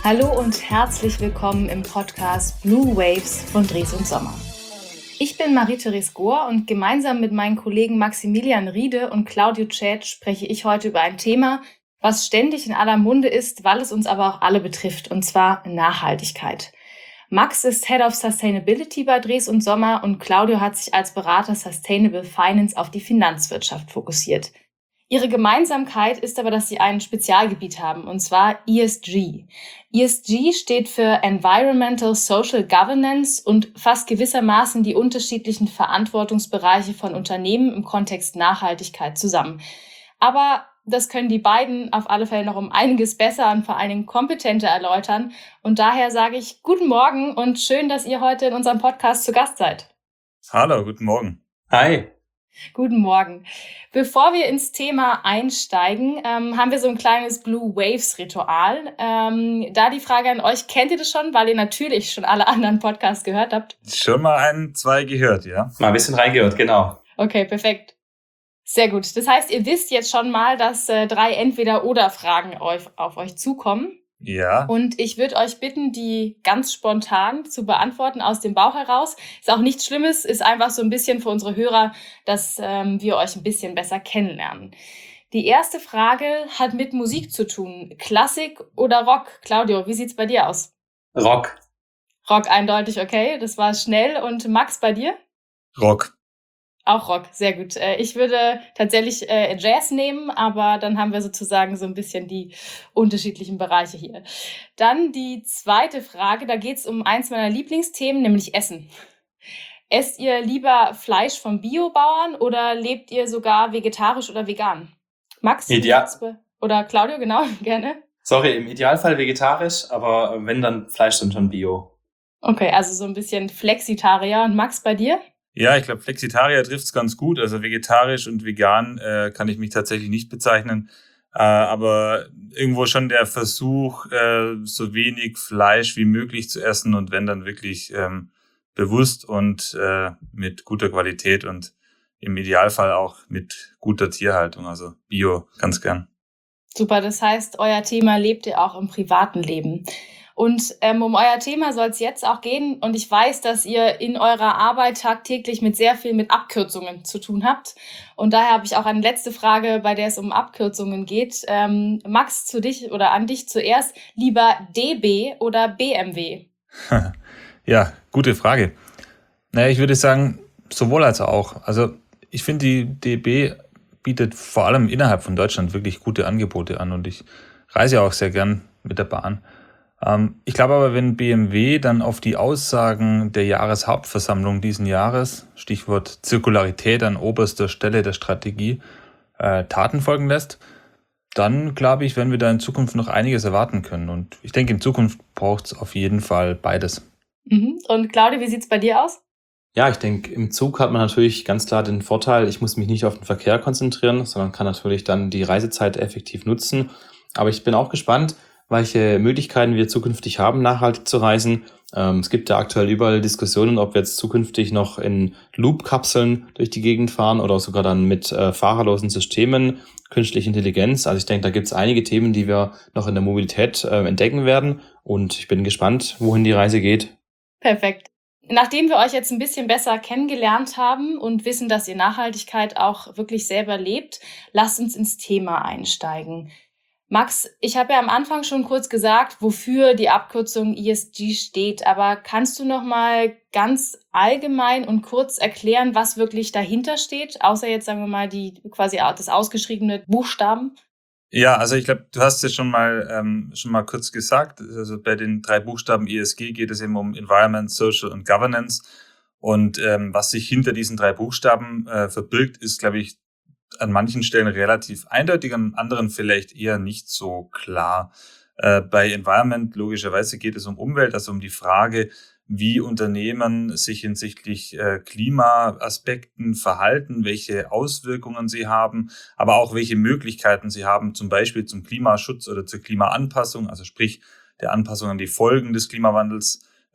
Hallo und herzlich willkommen im Podcast Blue Waves von Dres und Sommer. Ich bin Marie-Therese Gohr und gemeinsam mit meinen Kollegen Maximilian Riede und Claudio Tschäd spreche ich heute über ein Thema, was ständig in aller Munde ist, weil es uns aber auch alle betrifft, und zwar Nachhaltigkeit. Max ist Head of Sustainability bei Dres und Sommer und Claudio hat sich als Berater Sustainable Finance auf die Finanzwirtschaft fokussiert. Ihre Gemeinsamkeit ist aber, dass sie ein Spezialgebiet haben, und zwar ESG. ESG steht für Environmental Social Governance und fasst gewissermaßen die unterschiedlichen Verantwortungsbereiche von Unternehmen im Kontext Nachhaltigkeit zusammen. Aber das können die beiden auf alle Fälle noch um einiges besser und vor allen Dingen kompetenter erläutern. Und daher sage ich guten Morgen und schön, dass ihr heute in unserem Podcast zu Gast seid. Hallo, guten Morgen. Hi. Guten Morgen. Bevor wir ins Thema einsteigen, haben wir so ein kleines Blue Waves Ritual. Da die Frage an euch, kennt ihr das schon, weil ihr natürlich schon alle anderen Podcasts gehört habt? Schon mal zwei gehört, ja? Mal ein bisschen reingehört, genau. Okay, perfekt. Sehr gut. Das heißt, ihr wisst jetzt schon mal, dass 3 Entweder-oder-Fragen auf euch zukommen. Ja. Und ich würde euch bitten, die ganz spontan zu beantworten aus dem Bauch heraus. Ist auch nichts Schlimmes, ist einfach so ein bisschen für unsere Hörer, dass wir euch ein bisschen besser kennenlernen. Die erste Frage hat mit Musik zu tun. Klassik oder Rock? Claudio, wie sieht's bei dir aus? Rock. Rock eindeutig, okay. Das war schnell. Und Max, bei dir? Rock. Auch Rock, sehr gut. Ich würde tatsächlich Jazz nehmen, aber dann haben wir sozusagen so ein bisschen die unterschiedlichen Bereiche hier. Dann die zweite Frage, da geht es um eins meiner Lieblingsthemen, nämlich Essen. Esst ihr lieber Fleisch vom Biobauern oder lebt ihr sogar vegetarisch oder vegan? Max? Oder Claudio, genau, gerne. Sorry, im Idealfall vegetarisch, aber wenn dann Fleisch, dann schon Bio. Okay, also so ein bisschen Flexitarier. Und Max, bei dir? Ja, ich glaube, Flexitarier trifft's ganz gut. Also vegetarisch und vegan kann ich mich tatsächlich nicht bezeichnen. Aber irgendwo schon der Versuch, so wenig Fleisch wie möglich zu essen und wenn dann wirklich bewusst und mit guter Qualität und im Idealfall auch mit guter Tierhaltung, also Bio, ganz gern. Super, das heißt, euer Thema lebt ihr auch im privaten Leben. Und um euer Thema soll es jetzt auch gehen. Und ich weiß, dass ihr in eurer Arbeit tagtäglich mit sehr viel mit Abkürzungen zu tun habt. Und daher habe ich auch eine letzte Frage, bei der es um Abkürzungen geht. Max, zu dich oder an dich zuerst. Lieber DB oder BMW? Ja, gute Frage. Naja, ich würde sagen, sowohl als auch. Also ich finde, die DB bietet vor allem innerhalb von Deutschland wirklich gute Angebote an. Und ich reise ja auch sehr gern mit der Bahn. Ich glaube aber, wenn BMW dann auf die Aussagen der Jahreshauptversammlung diesen Jahres, Stichwort Zirkularität an oberster Stelle der Strategie, Taten folgen lässt, dann glaube ich, werden wir da in Zukunft noch einiges erwarten können. Und ich denke, in Zukunft braucht es auf jeden Fall beides. Und Claudia, wie sieht's bei dir aus? Ja, ich denke, im Zug hat man natürlich ganz klar den Vorteil, ich muss mich nicht auf den Verkehr konzentrieren, sondern kann natürlich dann die Reisezeit effektiv nutzen. Aber ich bin auch gespannt, welche Möglichkeiten wir zukünftig haben, nachhaltig zu reisen. Es gibt da aktuell überall Diskussionen, ob wir jetzt zukünftig noch in Loop-Kapseln durch die Gegend fahren oder sogar dann mit fahrerlosen Systemen, künstliche Intelligenz. Also ich denke, da gibt es einige Themen, die wir noch in der Mobilität entdecken werden. Und ich bin gespannt, wohin die Reise geht. Perfekt. Nachdem wir euch jetzt ein bisschen besser kennengelernt haben und wissen, dass ihr Nachhaltigkeit auch wirklich selber lebt, lasst uns ins Thema einsteigen. Max, ich habe ja am Anfang schon kurz gesagt, wofür die Abkürzung ESG steht, aber kannst du noch mal ganz allgemein und kurz erklären, was wirklich dahinter steht, außer jetzt sagen wir mal die quasi das ausgeschriebene Buchstaben? Ja, also ich glaube, du hast es schon mal kurz gesagt. Also bei den 3 Buchstaben ESG geht es eben um Environment, Social und Governance. Und was sich hinter diesen 3 Buchstaben verbirgt, ist, glaube ich, an manchen Stellen relativ eindeutig, an anderen vielleicht eher nicht so klar. Bei Environment logischerweise geht es um Umwelt, also um die Frage, wie Unternehmen sich hinsichtlich Klimaaspekten verhalten, welche Auswirkungen sie haben, aber auch welche Möglichkeiten sie haben, zum Beispiel zum Klimaschutz oder zur Klimaanpassung, also sprich der Anpassung an die Folgen des Klimawandels,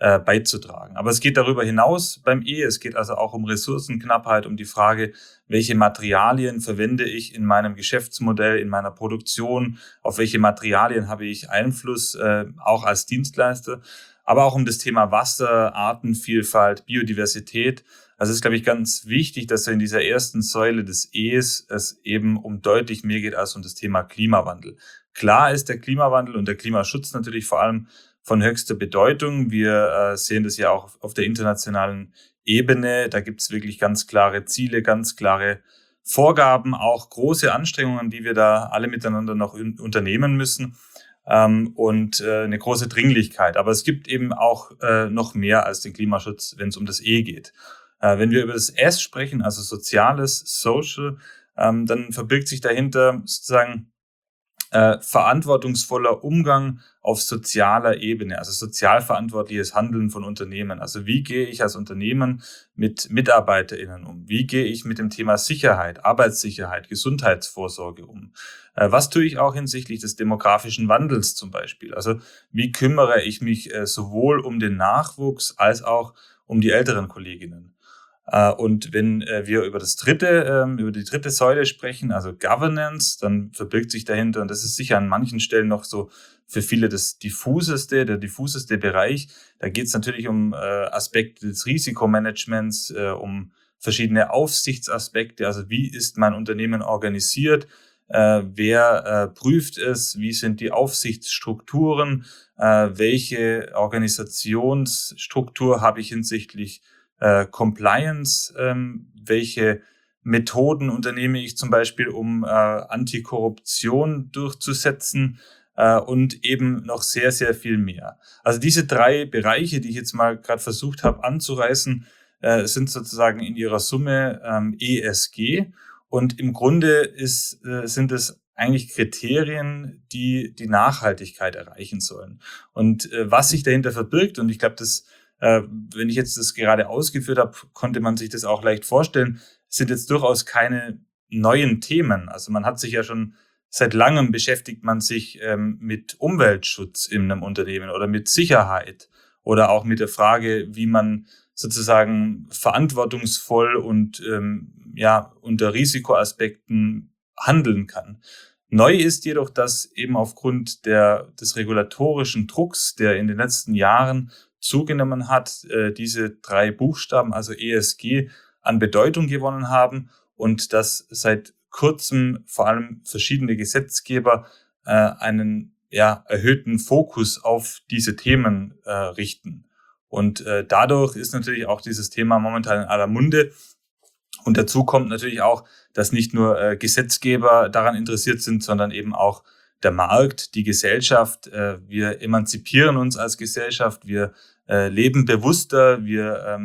beizutragen. Aber es geht darüber hinaus beim E. Es geht also auch um Ressourcenknappheit, um die Frage, welche Materialien verwende ich in meinem Geschäftsmodell, in meiner Produktion, auf welche Materialien habe ich Einfluss, auch als Dienstleister, aber auch um das Thema Wasser, Artenvielfalt, Biodiversität. Also es ist, glaube ich, ganz wichtig, dass in dieser ersten Säule des E's es eben um deutlich mehr geht als um das Thema Klimawandel. Klar ist der Klimawandel und der Klimaschutz natürlich vor allem von höchster Bedeutung. Wir sehen das ja auch auf der internationalen Ebene. Da gibt es wirklich ganz klare Ziele, ganz klare Vorgaben, auch große Anstrengungen, die wir da alle miteinander noch unternehmen müssen und eine große Dringlichkeit. Aber es gibt eben auch noch mehr als den Klimaschutz, wenn es um das E geht. Wenn wir über das S sprechen, also Soziales, Social, dann verbirgt sich dahinter sozusagen verantwortungsvoller Umgang auf sozialer Ebene, also sozialverantwortliches Handeln von Unternehmen. Also wie gehe ich als Unternehmen mit MitarbeiterInnen um? Wie gehe ich mit dem Thema Sicherheit, Arbeitssicherheit, Gesundheitsvorsorge um? Was tue ich auch hinsichtlich des demografischen Wandels zum Beispiel? Also wie kümmere ich mich sowohl um den Nachwuchs als auch um die älteren Kolleginnen? Und wenn wir über die dritte Säule sprechen, also Governance, dann verbirgt sich dahinter, und das ist sicher an manchen Stellen noch so für viele der diffuseste Bereich. Da geht es natürlich um Aspekte des Risikomanagements, um verschiedene Aufsichtsaspekte, also wie ist mein Unternehmen organisiert, wer prüft es, wie sind die Aufsichtsstrukturen, welche Organisationsstruktur habe ich hinsichtlich Compliance, welche Methoden unternehme ich zum Beispiel, um Antikorruption durchzusetzen und eben noch sehr, sehr viel mehr. Also diese 3 Bereiche, die ich jetzt mal gerade versucht habe anzureißen, sind sozusagen in ihrer Summe ESG, und im Grunde sind es eigentlich Kriterien, die die Nachhaltigkeit erreichen sollen. Und was sich dahinter verbirgt, und ich glaube, wenn ich jetzt das gerade ausgeführt habe, konnte man sich das auch leicht vorstellen, sind jetzt durchaus keine neuen Themen. Also man hat sich ja schon seit langem beschäftigt man sich mit Umweltschutz in einem Unternehmen oder mit Sicherheit oder auch mit der Frage, wie man sozusagen verantwortungsvoll und unter Risikoaspekten handeln kann. Neu ist jedoch, dass eben aufgrund des regulatorischen Drucks, der in den letzten Jahren zugenommen hat, diese 3 Buchstaben, also ESG, an Bedeutung gewonnen haben und dass seit kurzem vor allem verschiedene Gesetzgeber einen erhöhten Fokus auf diese Themen richten. Und dadurch ist natürlich auch dieses Thema momentan in aller Munde. Und dazu kommt natürlich auch, dass nicht nur Gesetzgeber daran interessiert sind, sondern eben auch der Markt, die Gesellschaft. Wir emanzipieren uns als Gesellschaft, wir leben bewusster, wir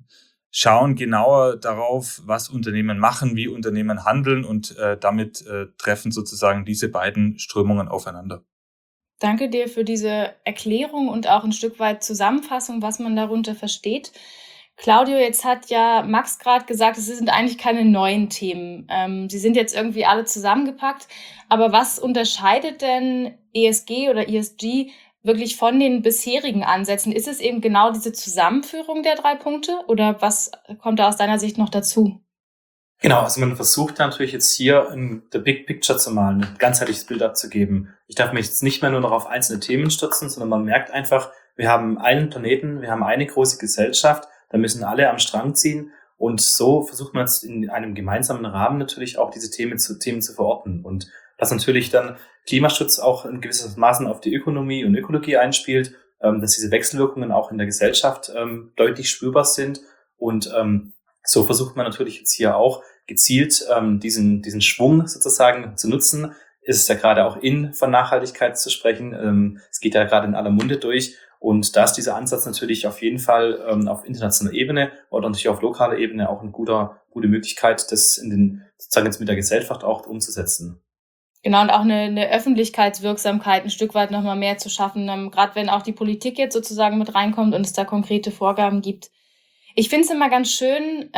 schauen genauer darauf, was Unternehmen machen, wie Unternehmen handeln, und damit treffen sozusagen diese beiden Strömungen aufeinander. Danke dir für diese Erklärung und auch ein Stück weit Zusammenfassung, was man darunter versteht. Claudio, jetzt hat ja Max gerade gesagt, es sind eigentlich keine neuen Themen. Sie sind jetzt irgendwie alle zusammengepackt. Aber was unterscheidet denn ESG oder ESG wirklich von den bisherigen Ansätzen? Ist es eben genau diese Zusammenführung der 3 Punkte oder was kommt da aus deiner Sicht noch dazu? Genau, also man versucht natürlich jetzt hier in the big picture zu malen, ein ganzheitliches Bild abzugeben. Ich darf mich jetzt nicht mehr nur noch auf einzelne Themen stürzen, sondern man merkt einfach, wir haben einen Planeten, wir haben eine große Gesellschaft, da müssen alle am Strang ziehen, und so versucht man jetzt in einem gemeinsamen Rahmen natürlich auch diese Themen zu verorten, und dass natürlich dann Klimaschutz auch in gewisses Maßen auf die Ökonomie und Ökologie einspielt, dass diese Wechselwirkungen auch in der Gesellschaft deutlich spürbar sind, und so versucht man natürlich jetzt hier auch gezielt diesen Schwung sozusagen zu nutzen. Es ist ja gerade auch von Nachhaltigkeit zu sprechen. Es geht ja gerade in aller Munde durch. Und da ist dieser Ansatz natürlich auf jeden Fall auf internationaler Ebene oder natürlich auf lokaler Ebene auch eine gute Möglichkeit, das sozusagen jetzt mit der Gesellschaft auch umzusetzen. Genau, und auch eine Öffentlichkeitswirksamkeit ein Stück weit nochmal mehr zu schaffen, gerade wenn auch die Politik jetzt sozusagen mit reinkommt und es da konkrete Vorgaben gibt. Ich finde es immer ganz schön,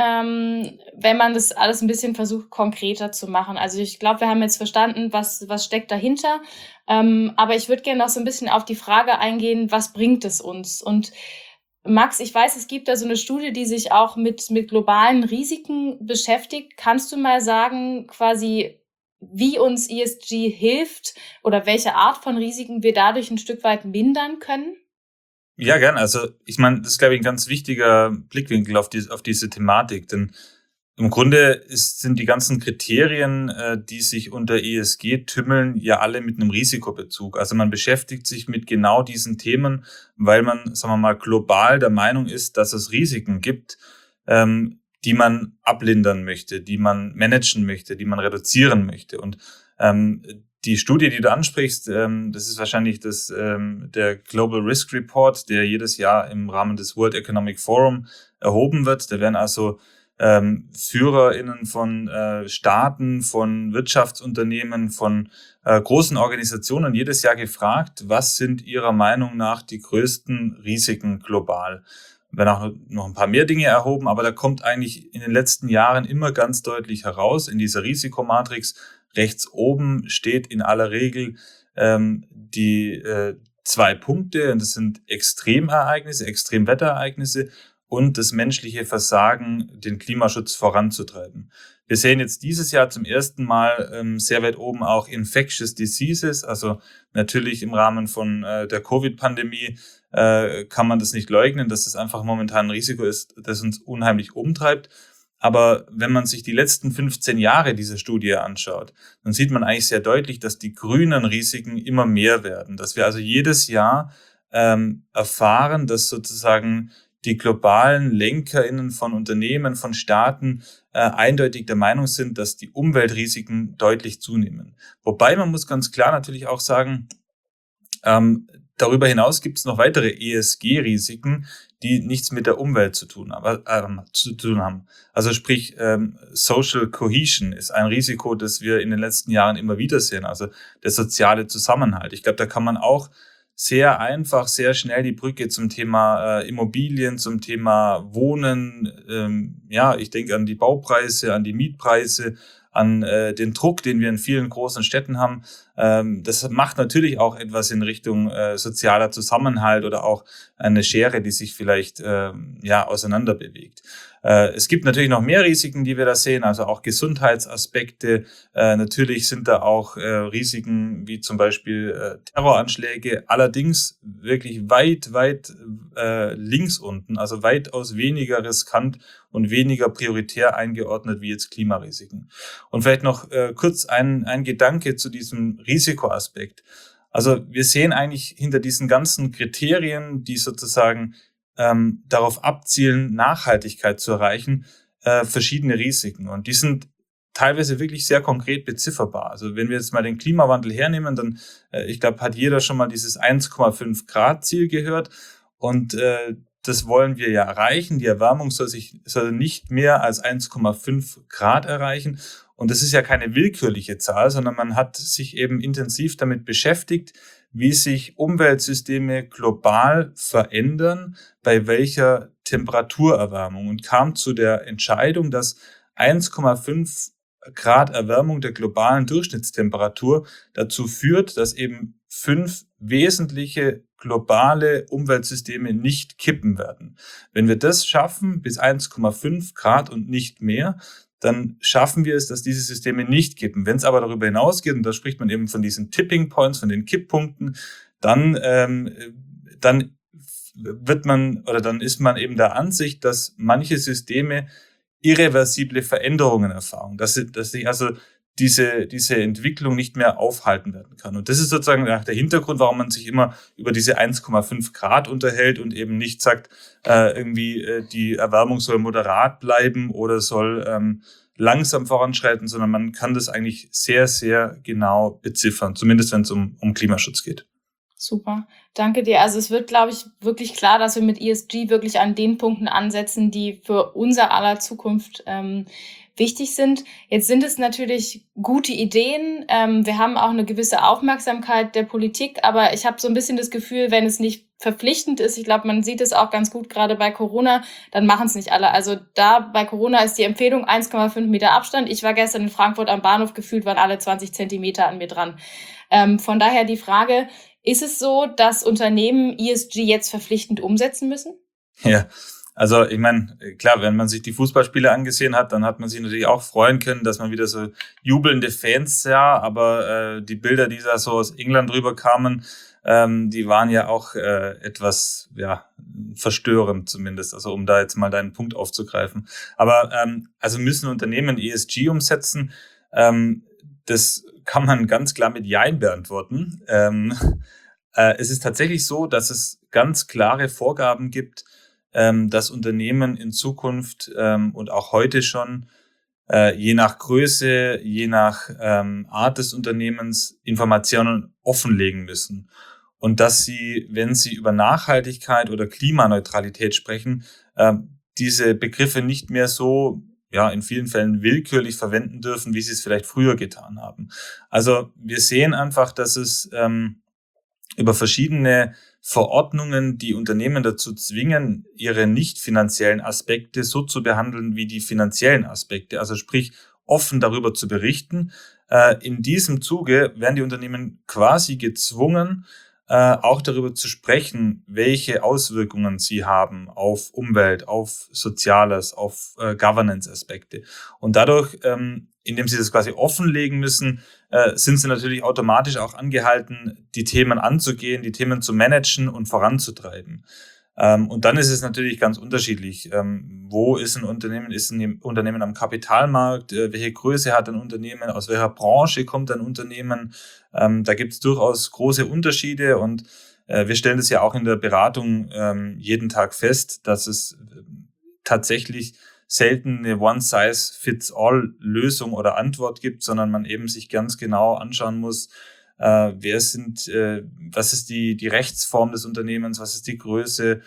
wenn man das alles ein bisschen versucht, konkreter zu machen. Also ich glaube, wir haben jetzt verstanden, was steckt dahinter. Aber ich würde gerne noch so ein bisschen auf die Frage eingehen, was bringt es uns? Und Max, ich weiß, es gibt da so eine Studie, die sich auch mit globalen Risiken beschäftigt. Kannst du mal sagen, quasi, wie uns ESG hilft oder welche Art von Risiken wir dadurch ein Stück weit mindern können? Ja, gern. Also ich meine, das ist, glaube ich, ein ganz wichtiger Blickwinkel auf diese Thematik. Denn im Grunde sind die ganzen Kriterien, die sich unter ESG tümmeln, ja alle mit einem Risikobezug. Also man beschäftigt sich mit genau diesen Themen, weil man, sagen wir mal, global der Meinung ist, dass es Risiken gibt, die man ablindern möchte, die man managen möchte, die man reduzieren möchte. Und die Studie, die du ansprichst, das ist wahrscheinlich der Global Risk Report, der jedes Jahr im Rahmen des World Economic Forum erhoben wird. Da werden also FührerInnen von Staaten, von Wirtschaftsunternehmen, von großen Organisationen jedes Jahr gefragt, was sind ihrer Meinung nach die größten Risiken global. Werden auch noch ein paar mehr Dinge erhoben, aber da kommt eigentlich in den letzten Jahren immer ganz deutlich heraus, in dieser Risikomatrix rechts oben steht in aller Regel die 2 Punkte, und das sind Extremereignisse, Extremwetterereignisse und das menschliche Versagen, den Klimaschutz voranzutreiben. Wir sehen jetzt dieses Jahr zum ersten Mal sehr weit oben auch Infectious Diseases, also natürlich im Rahmen von der Covid-Pandemie kann man das nicht leugnen, dass das einfach momentan ein Risiko ist, das uns unheimlich umtreibt. Aber wenn man sich die letzten 15 Jahre dieser Studie anschaut, dann sieht man eigentlich sehr deutlich, dass die grünen Risiken immer mehr werden. Dass wir also jedes Jahr erfahren, dass sozusagen die globalen LenkerInnen von Unternehmen, von Staaten eindeutig der Meinung sind, dass die Umweltrisiken deutlich zunehmen. Wobei man muss ganz klar natürlich auch sagen, darüber hinaus gibt es noch weitere ESG-Risiken, die nichts mit der Umwelt zu tun haben. Also sprich, Social Cohesion ist ein Risiko, das wir in den letzten Jahren immer wieder sehen, also der soziale Zusammenhalt. Ich glaube, da kann man auch sehr einfach, sehr schnell die Brücke zum Thema Immobilien, zum Thema Wohnen, ich denke an die Baupreise, an die Mietpreise, an den Druck, den wir in vielen großen Städten haben. Das macht natürlich auch etwas in Richtung sozialer Zusammenhalt oder auch eine Schere, die sich vielleicht auseinander bewegt. Es gibt natürlich noch mehr Risiken, die wir da sehen, also auch Gesundheitsaspekte. Natürlich sind da auch Risiken wie zum Beispiel Terroranschläge, allerdings wirklich weit links unten, also weitaus weniger riskant und weniger prioritär eingeordnet wie jetzt Klimarisiken. Und vielleicht noch kurz ein Gedanke zu diesem Risikoaspekt. Also wir sehen eigentlich hinter diesen ganzen Kriterien, die sozusagen darauf abzielen, Nachhaltigkeit zu erreichen, verschiedene Risiken. Und die sind teilweise wirklich sehr konkret bezifferbar. Also wenn wir jetzt mal den Klimawandel hernehmen, dann, ich glaube, hat jeder schon mal dieses 1,5 Grad Ziel gehört. Und das wollen wir ja erreichen. Die Erwärmung soll nicht mehr als 1,5 Grad erreichen. Und das ist ja keine willkürliche Zahl, sondern man hat sich eben intensiv damit beschäftigt, wie sich Umweltsysteme global verändern, bei welcher Temperaturerwärmung, und kam zu der Entscheidung, dass 1,5 Grad Erwärmung der globalen Durchschnittstemperatur dazu führt, dass eben 5 wesentliche globale Umweltsysteme nicht kippen werden. Wenn wir das schaffen, bis 1,5 Grad und nicht mehr, dann schaffen wir es, dass diese Systeme nicht kippen. Wenn es aber darüber hinausgeht, und da spricht man eben von diesen Tipping Points, von den Kipppunkten, dann ist man eben der Ansicht, dass manche Systeme irreversible Veränderungen erfahren, dass sich also diese Entwicklung nicht mehr aufhalten werden kann. Und das ist sozusagen der Hintergrund, warum man sich immer über diese 1,5 Grad unterhält und eben nicht sagt, die Erwärmung soll moderat bleiben oder soll langsam voranschreiten, sondern man kann das eigentlich sehr, sehr genau beziffern, zumindest wenn es um Klimaschutz geht. Super, danke dir. Also es wird, glaube ich, wirklich klar, dass wir mit ESG wirklich an den Punkten ansetzen, die für unser aller Zukunft wichtig sind. Jetzt sind es natürlich gute Ideen. Wir haben auch eine gewisse Aufmerksamkeit der Politik, aber ich habe so ein bisschen das Gefühl, wenn es nicht verpflichtend ist, ich glaube, man sieht es auch ganz gut gerade bei Corona, dann machen es nicht alle. Also da bei Corona ist die Empfehlung 1,5 Meter Abstand. Ich war gestern in Frankfurt am Bahnhof, gefühlt waren alle 20 Zentimeter an mir dran. Von daher die Frage, ist es so, dass Unternehmen ESG jetzt verpflichtend umsetzen müssen? Ja, also ich meine, klar, wenn man sich die Fußballspiele angesehen hat, dann hat man sich natürlich auch freuen können, dass man wieder so jubelnde Fans sah, aber die Bilder, die da so aus England rüber kamen, die waren ja auch etwas verstörend zumindest, also um da jetzt mal deinen Punkt aufzugreifen. Aber also müssen Unternehmen ESG umsetzen, das kann man ganz klar mit Jein beantworten. Es ist tatsächlich so, dass es ganz klare Vorgaben gibt, dass Unternehmen in Zukunft und auch heute schon je nach Größe, je nach Art des Unternehmens Informationen offenlegen müssen. Und dass sie, wenn sie über Nachhaltigkeit oder Klimaneutralität sprechen, diese Begriffe nicht mehr so in vielen Fällen willkürlich verwenden dürfen, wie sie es vielleicht früher getan haben. Also wir sehen einfach, dass es über verschiedene Verordnungen, die Unternehmen dazu zwingen, ihre nicht finanziellen Aspekte so zu behandeln wie die finanziellen Aspekte, also sprich offen darüber zu berichten. In diesem Zuge werden die Unternehmen quasi gezwungen, auch darüber zu sprechen, welche Auswirkungen sie haben auf Umwelt, auf Soziales, auf Governance-Aspekte. Und dadurch, indem sie das quasi offenlegen müssen, sind sie natürlich automatisch auch angehalten, die Themen anzugehen, die Themen zu managen und voranzutreiben. Und dann ist es natürlich ganz unterschiedlich. Wo ist ein Unternehmen? Ist ein Unternehmen am Kapitalmarkt? Welche Größe hat ein Unternehmen? Aus welcher Branche kommt ein Unternehmen? Da gibt es durchaus große Unterschiede und wir stellen das ja auch in der Beratung jeden Tag fest, dass es tatsächlich selten eine One-Size-Fits-All-Lösung oder Antwort gibt, sondern man eben sich ganz genau anschauen muss, was ist die Rechtsform des Unternehmens, was ist die Größe,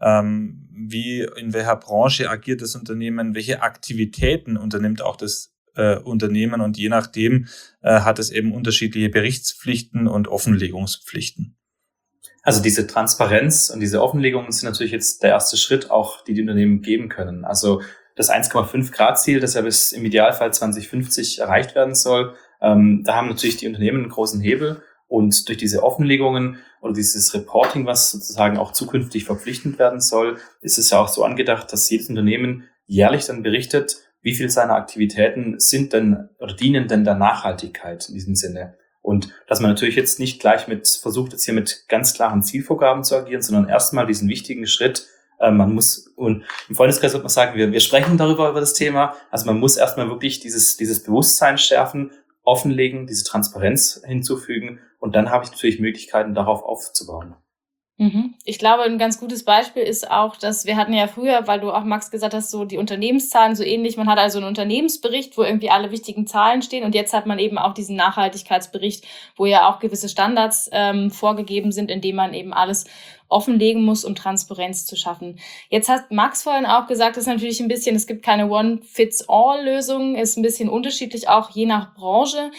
in welcher Branche agiert das Unternehmen, welche Aktivitäten unternimmt auch das Unternehmen und je nachdem hat es eben unterschiedliche Berichtspflichten und Offenlegungspflichten. Also diese Transparenz und diese Offenlegungen sind natürlich jetzt der erste Schritt auch, die Unternehmen geben können. Also das 1,5 Grad Ziel, das ja bis im Idealfall 2050 erreicht werden soll, da haben natürlich die Unternehmen einen großen Hebel und durch diese Offenlegungen oder dieses Reporting, was sozusagen auch zukünftig verpflichtend werden soll, ist es ja auch so angedacht, dass jedes Unternehmen jährlich dann berichtet, wie viel seiner Aktivitäten sind denn oder dienen denn der Nachhaltigkeit in diesem Sinne. Und dass man natürlich jetzt nicht gleich versucht, jetzt hier mit ganz klaren Zielvorgaben zu agieren, sondern erstmal diesen wichtigen Schritt, man muss, und im Freundeskreis wird man sagen, wir sprechen darüber, über das Thema, also man muss erstmal wirklich dieses Bewusstsein schärfen, offenlegen, diese Transparenz hinzufügen und dann habe ich natürlich Möglichkeiten, darauf aufzubauen. Ich glaube, ein ganz gutes Beispiel ist auch, dass wir hatten ja früher, weil du auch, Max, gesagt hast, so die Unternehmenszahlen so ähnlich. Man hat also einen Unternehmensbericht, wo irgendwie alle wichtigen Zahlen stehen und jetzt hat man eben auch diesen Nachhaltigkeitsbericht, wo ja auch gewisse Standards vorgegeben sind, indem man eben alles offenlegen muss, um Transparenz zu schaffen. Jetzt hat Max vorhin auch gesagt, dass natürlich es gibt keine One-Fits-All-Lösung, ist ein bisschen unterschiedlich, auch je nach Branche.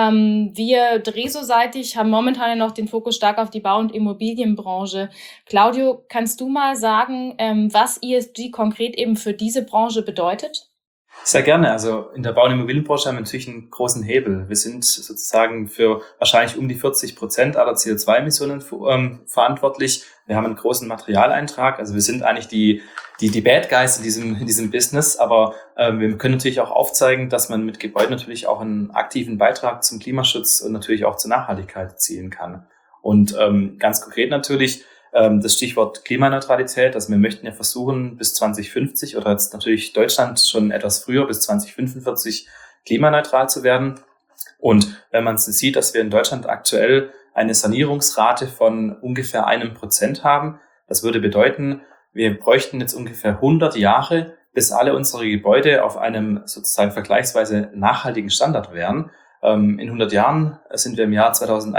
Wir Dreso-seitig haben momentan ja noch den Fokus stark auf die Bau- und Immobilienbranche. Claudio, kannst du mal sagen, was ESG konkret eben für diese Branche bedeutet? Sehr gerne. Also in der Bau- und Immobilienbranche haben wir natürlich einen großen Hebel. Wir sind sozusagen für wahrscheinlich um die 40% aller CO2-Emissionen verantwortlich. Wir haben einen großen Materialeintrag. Also wir sind eigentlich die Bad Guys in diesem Business. Aber wir können natürlich auch aufzeigen, dass man mit Gebäuden natürlich auch einen aktiven Beitrag zum Klimaschutz und natürlich auch zur Nachhaltigkeit erzielen kann. Und ganz konkret natürlich das Stichwort Klimaneutralität. Also wir möchten ja versuchen, bis 2050 oder jetzt natürlich Deutschland schon etwas früher, bis 2045 klimaneutral zu werden. Und wenn man sieht, dass wir in Deutschland aktuell eine Sanierungsrate von ungefähr 1% haben, das würde bedeuten, wir bräuchten jetzt ungefähr 100 Jahre, bis alle unsere Gebäude auf einem sozusagen vergleichsweise nachhaltigen Standard wären. In 100 Jahren sind wir im Jahr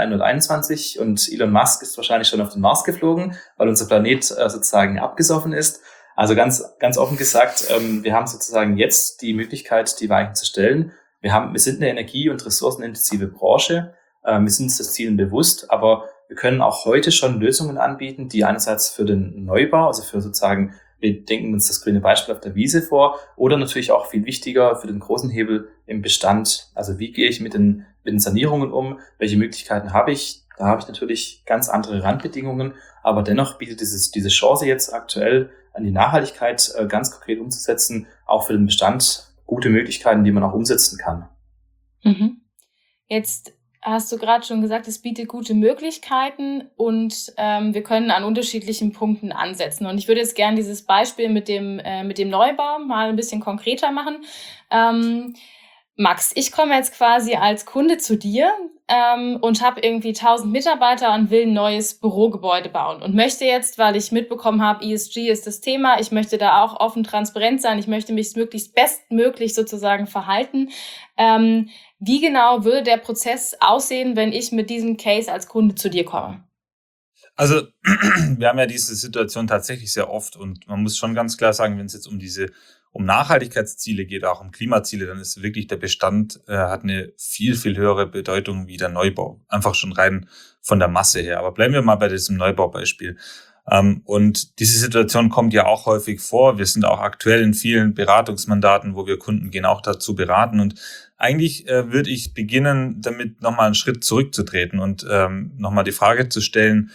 2121 und Elon Musk ist wahrscheinlich schon auf den Mars geflogen, weil unser Planet sozusagen abgesoffen ist. Also ganz offen gesagt, wir haben sozusagen jetzt die Möglichkeit, die Weichen zu stellen. Wir sind eine energie- und ressourcenintensive Branche. Wir sind uns das Ziel bewusst, aber wir können auch heute schon Lösungen anbieten, die einerseits für den Neubau, also für sozusagen, wir denken uns das grüne Beispiel auf der Wiese vor, oder natürlich auch viel wichtiger für den großen Hebel im Bestand. Also wie gehe ich mit den Sanierungen um? Welche Möglichkeiten habe ich? Da habe ich natürlich ganz andere Randbedingungen, aber dennoch bietet diese Chance jetzt aktuell an die Nachhaltigkeit ganz konkret umzusetzen, auch für den Bestand gute Möglichkeiten, die man auch umsetzen kann. Mhm. Jetzt hast du gerade schon gesagt, es bietet gute Möglichkeiten und wir können an unterschiedlichen Punkten ansetzen. Und ich würde jetzt gerne dieses Beispiel mit dem Neubau mal ein bisschen konkreter machen. Max, ich komme jetzt quasi als Kunde zu dir und habe irgendwie 1000 Mitarbeiter und will ein neues Bürogebäude bauen und möchte jetzt, weil ich mitbekommen habe, ESG ist das Thema, ich möchte da auch offen transparent sein, ich möchte mich möglichst bestmöglich sozusagen verhalten. Wie genau würde der Prozess aussehen, wenn ich mit diesem Case als Kunde zu dir komme? Also wir haben ja diese Situation tatsächlich sehr oft und man muss schon ganz klar sagen, wenn es jetzt um Nachhaltigkeitsziele geht, auch um Klimaziele, dann ist wirklich der Bestand hat eine viel, viel höhere Bedeutung wie der Neubau. Einfach schon rein von der Masse her. Aber bleiben wir mal bei diesem Neubaubeispiel. Und diese Situation kommt ja auch häufig vor. Wir sind auch aktuell in vielen Beratungsmandaten, wo wir Kunden gehen, auch dazu beraten. Und eigentlich würde ich beginnen, damit nochmal einen Schritt zurückzutreten und nochmal die Frage zu stellen,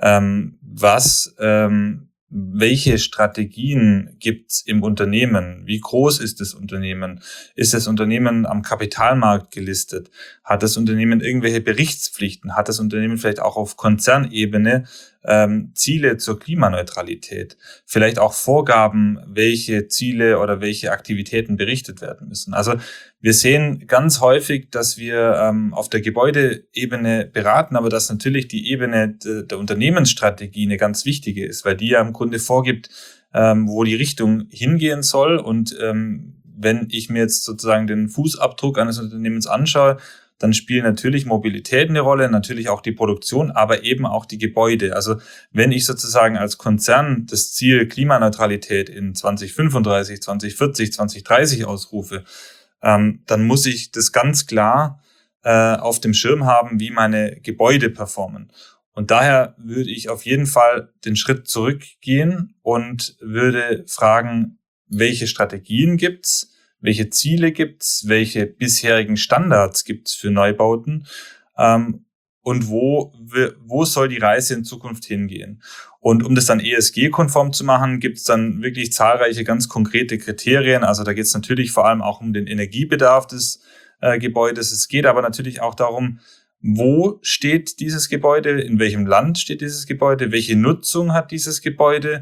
welche Strategien gibt's im Unternehmen? Wie groß ist das Unternehmen? Ist das Unternehmen am Kapitalmarkt gelistet? Hat das Unternehmen irgendwelche Berichtspflichten? Hat das Unternehmen vielleicht auch auf Konzernebene Ziele zur Klimaneutralität? Vielleicht auch Vorgaben, welche Ziele oder welche Aktivitäten berichtet werden müssen? Also wir sehen ganz häufig, dass wir auf der Gebäudeebene beraten, aber dass natürlich die Ebene der Unternehmensstrategie eine ganz wichtige ist, weil die ja im Grunde vorgibt, wo die Richtung hingehen soll. Und wenn ich mir jetzt sozusagen den Fußabdruck eines Unternehmens anschaue, dann spielen natürlich Mobilität eine Rolle, natürlich auch die Produktion, aber eben auch die Gebäude. Also wenn ich sozusagen als Konzern das Ziel Klimaneutralität in 2035, 2040, 2030 ausrufe, dann muss ich das ganz klar auf dem Schirm haben, wie meine Gebäude performen. Und daher würde ich auf jeden Fall den Schritt zurückgehen und würde fragen, welche Strategien gibt's, welche Ziele gibt's, welche bisherigen Standards gibt's für Neubauten und wo soll die Reise in Zukunft hingehen. Und um das dann ESG-konform zu machen, gibt's dann wirklich zahlreiche ganz konkrete Kriterien. Also da geht's natürlich vor allem auch um den Energiebedarf des Gebäudes. Es geht aber natürlich auch darum, wo steht dieses Gebäude, in welchem Land steht dieses Gebäude, welche Nutzung hat dieses Gebäude.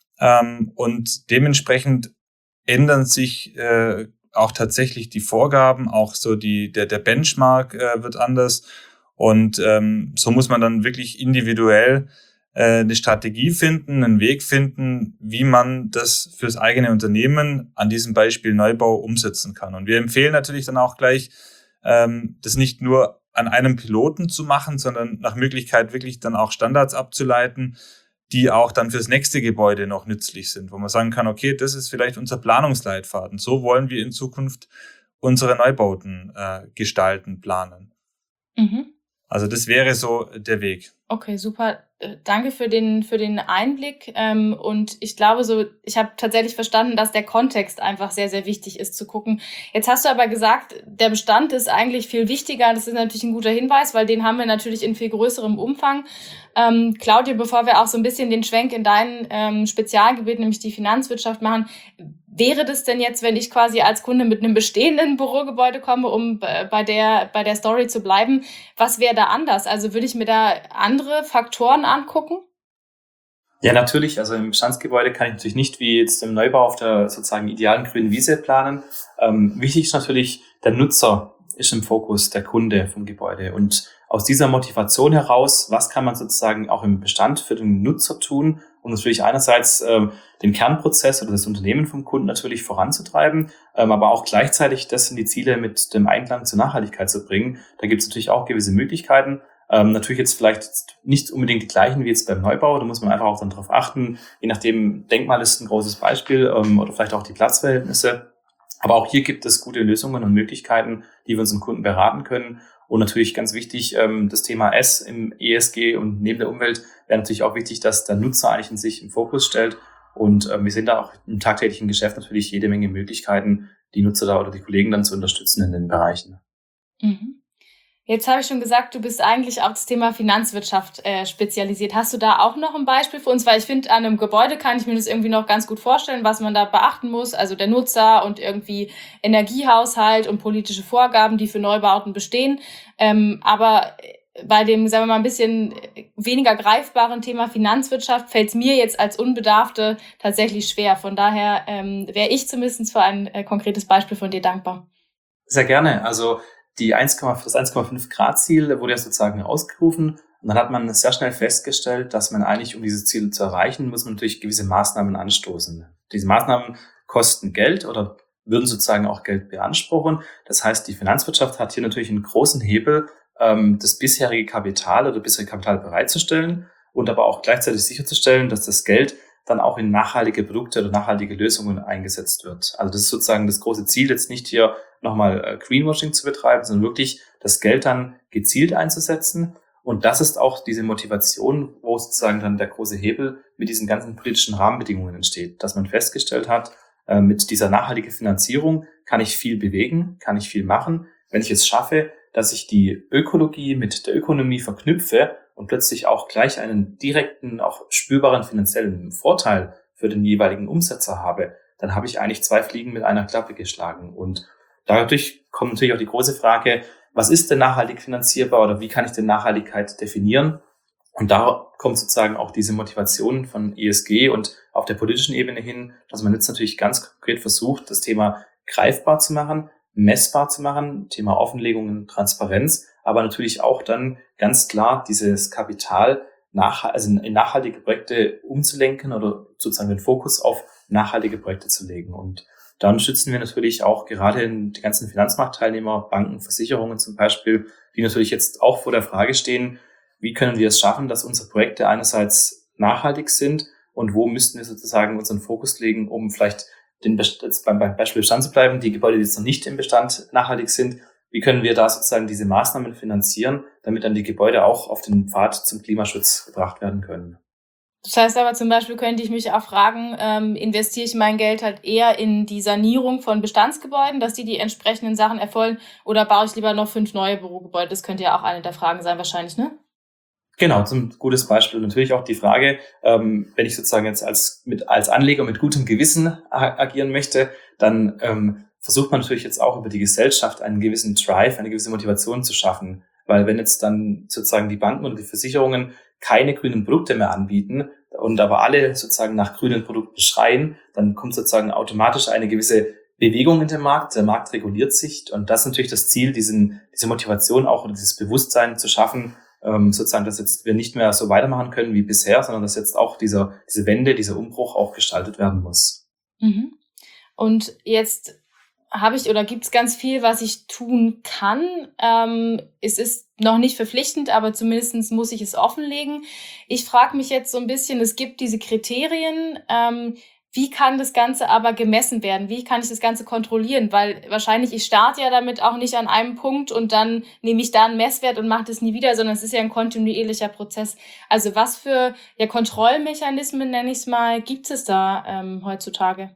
Und dementsprechend ändern sich auch tatsächlich die Vorgaben, auch so der Benchmark wird anders. Und so muss man dann wirklich individuell eine Strategie finden, einen Weg finden, wie man das fürs eigene Unternehmen an diesem Beispiel Neubau umsetzen kann. Und wir empfehlen natürlich dann auch gleich, das nicht nur an einem Piloten zu machen, sondern nach Möglichkeit wirklich dann auch Standards abzuleiten, die auch dann fürs nächste Gebäude noch nützlich sind, wo man sagen kann, okay, das ist vielleicht unser Planungsleitfaden. So wollen wir in Zukunft unsere Neubauten gestalten, planen. Mhm. Also das wäre so der Weg. Okay, super. Danke für den Einblick. Und ich glaube ich habe tatsächlich verstanden, dass der Kontext einfach sehr, sehr wichtig ist zu gucken. Jetzt hast du aber gesagt, der Bestand ist eigentlich viel wichtiger. Das ist natürlich ein guter Hinweis, weil den haben wir natürlich in viel größerem Umfang. Claudio, bevor wir auch so ein bisschen den Schwenk in dein Spezialgebiet, nämlich die Finanzwirtschaft machen, wäre das denn jetzt, wenn ich quasi als Kunde mit einem bestehenden Bürogebäude komme, um bei der Story zu bleiben, was wäre da anders? Also würde ich mir da andere Faktoren angucken? Ja, natürlich. Also im Bestandsgebäude kann ich natürlich nicht wie jetzt im Neubau auf der sozusagen idealen grünen Wiese planen. Wichtig ist natürlich, der Nutzer ist im Fokus, der Kunde vom Gebäude. Und aus dieser Motivation heraus, was kann man sozusagen auch im Bestand für den Nutzer tun, um natürlich einerseits den Kernprozess oder das Unternehmen vom Kunden natürlich voranzutreiben, aber auch gleichzeitig das in die Ziele mit dem Einklang zur Nachhaltigkeit zu bringen. Da gibt es natürlich auch gewisse Möglichkeiten. Natürlich jetzt vielleicht nicht unbedingt die gleichen wie jetzt beim Neubau. Da muss man einfach auch dann drauf achten. Je nachdem, Denkmal ist ein großes Beispiel oder vielleicht auch die Platzverhältnisse. Aber auch hier gibt es gute Lösungen und Möglichkeiten, die wir unseren Kunden beraten können. Und natürlich ganz wichtig, das Thema S im ESG und neben der Umwelt wäre natürlich auch wichtig, dass der Nutzer eigentlich in sich im Fokus stellt. Und wir sehen da auch im tagtäglichen Geschäft natürlich jede Menge Möglichkeiten, die Nutzer da oder die Kollegen dann zu unterstützen in den Bereichen. Mhm. Jetzt habe ich schon gesagt, du bist eigentlich auf das Thema Finanzwirtschaft spezialisiert. Hast du da auch noch ein Beispiel für uns? Weil ich finde, an einem Gebäude kann ich mir das irgendwie noch ganz gut vorstellen, was man da beachten muss. Also der Nutzer und irgendwie Energiehaushalt und politische Vorgaben, die für Neubauten bestehen. Aber bei dem, sagen wir mal, ein bisschen weniger greifbaren Thema Finanzwirtschaft fällt es mir jetzt als Unbedarfte tatsächlich schwer. Von daher wäre ich zumindest für ein konkretes Beispiel von dir dankbar. Sehr gerne. Also das 1,5 Grad Ziel wurde ja sozusagen ausgerufen und dann hat man sehr schnell festgestellt, dass man eigentlich, um diese Ziele zu erreichen, muss man natürlich gewisse Maßnahmen anstoßen. Diese Maßnahmen kosten Geld oder würden sozusagen auch Geld beanspruchen. Das heißt, die Finanzwirtschaft hat hier natürlich einen großen Hebel, das bisherige Kapital bereitzustellen und aber auch gleichzeitig sicherzustellen, dass das Geld dann auch in nachhaltige Produkte oder nachhaltige Lösungen eingesetzt wird. Also das ist sozusagen das große Ziel, jetzt nicht hier nochmal Greenwashing zu betreiben, sondern wirklich das Geld dann gezielt einzusetzen. Und das ist auch diese Motivation, wo sozusagen dann der große Hebel mit diesen ganzen politischen Rahmenbedingungen entsteht, dass man festgestellt hat, mit dieser nachhaltigen Finanzierung kann ich viel bewegen, kann ich viel machen. Wenn ich es schaffe, dass ich die Ökologie mit der Ökonomie verknüpfe und plötzlich auch gleich einen direkten, auch spürbaren finanziellen Vorteil für den jeweiligen Umsetzer habe, dann habe ich eigentlich 2 Fliegen mit einer Klappe geschlagen. Und dadurch kommt natürlich auch die große Frage, was ist denn nachhaltig finanzierbar oder wie kann ich denn Nachhaltigkeit definieren? Und da kommt sozusagen auch diese Motivation von ESG und auf der politischen Ebene hin, dass man jetzt natürlich ganz konkret versucht, das Thema greifbar zu machen, messbar zu machen, Thema Offenlegung, Transparenz, aber natürlich auch dann ganz klar dieses Kapital in nachhaltige Projekte umzulenken oder sozusagen den Fokus auf nachhaltige Projekte zu legen. Und dann schützen wir natürlich auch gerade die ganzen Finanzmarktteilnehmer, Banken, Versicherungen zum Beispiel, die natürlich jetzt auch vor der Frage stehen, wie können wir es schaffen, dass unsere Projekte einerseits nachhaltig sind und wo müssten wir sozusagen unseren Fokus legen, um vielleicht jetzt beim Beispiel Bestand zu bleiben, die Gebäude, die jetzt noch nicht im Bestand nachhaltig sind, wie können wir da sozusagen diese Maßnahmen finanzieren, damit dann die Gebäude auch auf den Pfad zum Klimaschutz gebracht werden können. Das heißt aber zum Beispiel könnte ich mich auch fragen, investiere ich mein Geld halt eher in die Sanierung von Bestandsgebäuden, dass die entsprechenden Sachen erfolgen, oder baue ich lieber noch 5 neue Bürogebäude? Das könnte ja auch eine der Fragen sein wahrscheinlich, ne? Genau, zum gutes Beispiel. Natürlich auch die Frage, wenn ich sozusagen jetzt als Anleger mit gutem Gewissen agieren möchte, dann versucht man natürlich jetzt auch über die Gesellschaft einen gewissen Drive, eine gewisse Motivation zu schaffen. Weil wenn jetzt dann sozusagen die Banken oder die Versicherungen keine grünen Produkte mehr anbieten und aber alle sozusagen nach grünen Produkten schreien, dann kommt sozusagen automatisch eine gewisse Bewegung in den Markt. Der Markt reguliert sich und das ist natürlich das Ziel, diese Motivation auch oder dieses Bewusstsein zu schaffen, sozusagen, dass jetzt wir nicht mehr so weitermachen können wie bisher, sondern dass jetzt auch diese Wende, dieser Umbruch auch gestaltet werden muss. Mhm. Und jetzt gibt es ganz viel, was ich tun kann. Es ist noch nicht verpflichtend, aber zumindest muss ich es offenlegen. Ich frage mich jetzt so ein bisschen, es gibt diese Kriterien, wie kann das Ganze aber gemessen werden? Wie kann ich das Ganze kontrollieren? Weil wahrscheinlich, ich starte ja damit auch nicht an einem Punkt und dann nehme ich da einen Messwert und mache das nie wieder, sondern es ist ja ein kontinuierlicher Prozess. Also was für Kontrollmechanismen, nenne ich es mal, gibt es da heutzutage?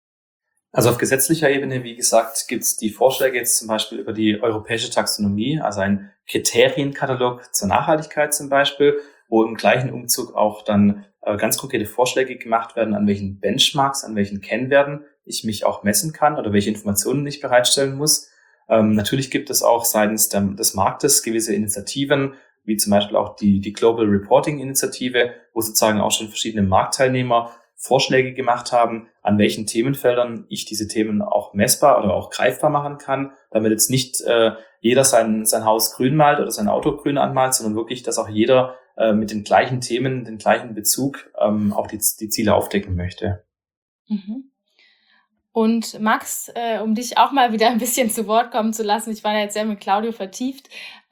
Also auf gesetzlicher Ebene, wie gesagt, gibt es die Vorschläge jetzt zum Beispiel über die europäische Taxonomie, also ein Kriterienkatalog zur Nachhaltigkeit zum Beispiel, wo im gleichen Umzug auch dann ganz konkrete Vorschläge gemacht werden, an welchen Benchmarks, an welchen Kennwerten ich mich auch messen kann oder welche Informationen ich bereitstellen muss. Natürlich gibt es auch seitens des Marktes gewisse Initiativen, wie zum Beispiel auch die Global Reporting Initiative, wo sozusagen auch schon verschiedene Marktteilnehmer Vorschläge gemacht haben, an welchen Themenfeldern ich diese Themen auch messbar oder auch greifbar machen kann, damit jetzt nicht jeder sein Haus grün malt oder sein Auto grün anmalt, sondern wirklich, dass auch jeder mit den gleichen Themen, den gleichen Bezug auch die Ziele aufdecken möchte. Mhm. Und Max, um dich auch mal wieder ein bisschen zu Wort kommen zu lassen, ich war ja jetzt sehr mit Claudio vertieft.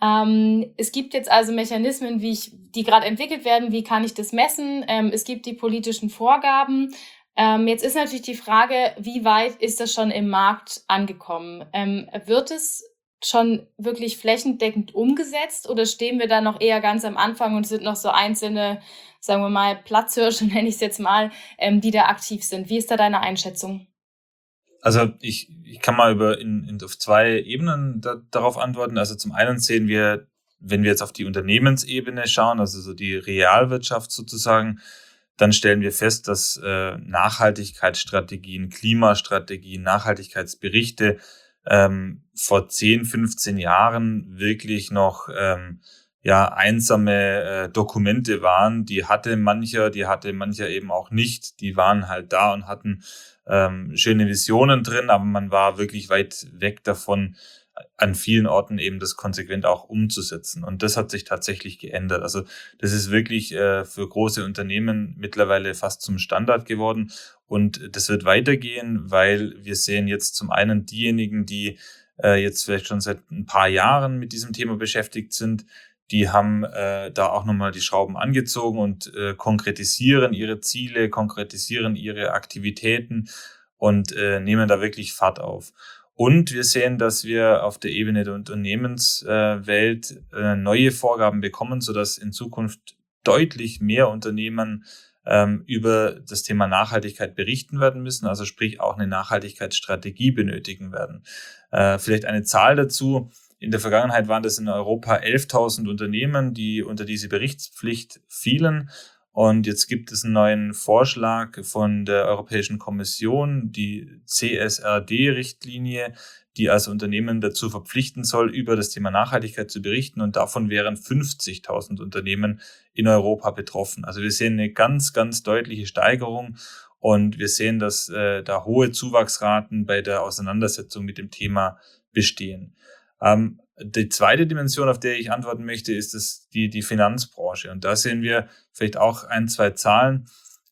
Es gibt jetzt also Mechanismen, die gerade entwickelt werden, wie kann ich das messen? Es gibt die politischen Vorgaben. Jetzt ist natürlich die Frage, wie weit ist das schon im Markt angekommen? Wird es schon wirklich flächendeckend umgesetzt oder stehen wir da noch eher ganz am Anfang und sind noch so einzelne, sagen wir mal, Platzhirsche, nenne ich es jetzt mal, die da aktiv sind? Wie ist da deine Einschätzung? Also ich kann mal auf zwei Ebenen darauf antworten. Also zum einen sehen wir, wenn wir jetzt auf die Unternehmensebene schauen, also so die Realwirtschaft sozusagen, dann stellen wir fest, dass Nachhaltigkeitsstrategien, Klimastrategien, Nachhaltigkeitsberichte vor 10, 15 Jahren wirklich noch einsame Dokumente waren. Die hatte mancher eben auch nicht. Die waren halt da und hatten schöne Visionen drin, aber man war wirklich weit weg davon, an vielen Orten eben das konsequent auch umzusetzen. Und das hat sich tatsächlich geändert. Also das ist wirklich für große Unternehmen mittlerweile fast zum Standard geworden. Und das wird weitergehen, weil wir sehen jetzt zum einen diejenigen, die jetzt vielleicht schon seit ein paar Jahren mit diesem Thema beschäftigt sind, die haben da auch nochmal die Schrauben angezogen und konkretisieren ihre Ziele, konkretisieren ihre Aktivitäten und nehmen da wirklich Fahrt auf. Und wir sehen, dass wir auf der Ebene der Unternehmenswelt neue Vorgaben bekommen, sodass in Zukunft deutlich mehr Unternehmen über das Thema Nachhaltigkeit berichten werden müssen, also sprich auch eine Nachhaltigkeitsstrategie benötigen werden. Vielleicht eine Zahl dazu. In der Vergangenheit waren das in Europa 11.000 Unternehmen, die unter diese Berichtspflicht fielen. Und jetzt gibt es einen neuen Vorschlag von der Europäischen Kommission, die CSRD-Richtlinie, die also Unternehmen dazu verpflichten soll, über das Thema Nachhaltigkeit zu berichten. Und davon wären 50.000 Unternehmen in Europa betroffen. Also wir sehen eine ganz, ganz deutliche Steigerung. Und wir sehen, dass da hohe Zuwachsraten bei der Auseinandersetzung mit dem Thema bestehen. Die zweite Dimension, auf der ich antworten möchte, ist die Finanzbranche. Und da sehen wir vielleicht auch ein, zwei Zahlen,